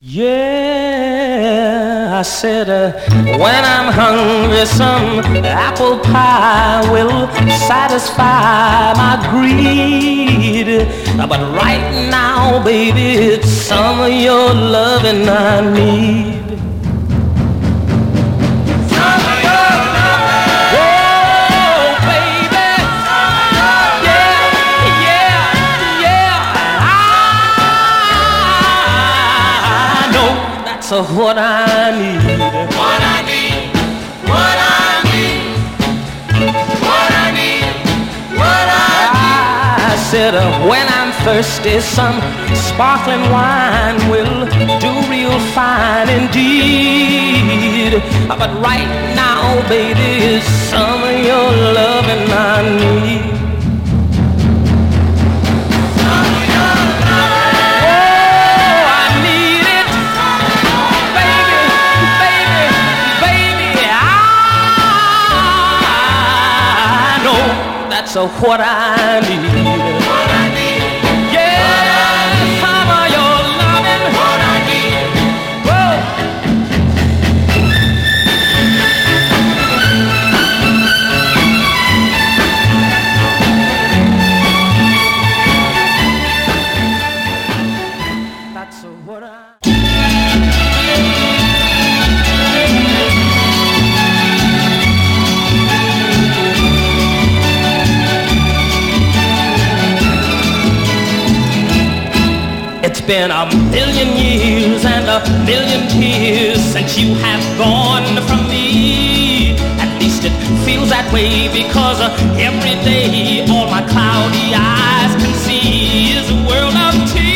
Yeah, I said when I'm hungry some apple pie will satisfy my greed. But right now, baby, it's some of your loving I need. So what I need, what I need, what I need, what I need, what I said when I'm thirsty some sparkling wine will do real fine indeed. But right now, baby, it's some of your loving I need. So what I need, what I need, yeah, some of your loving, what I need. That's what I. It's been a million years and a million tears since you have gone from me. At least it feels that way because every day all my cloudy eyes can see is a world of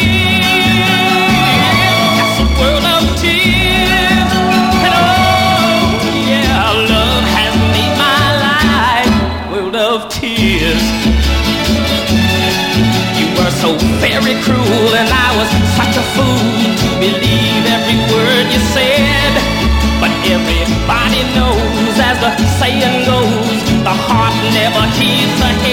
tears. That's a world of tears. And oh yeah, love has made my life a world of tears. So very cruel, and I was such a fool to believe every word you said. But everybody knows, as the saying goes, the heart never hears the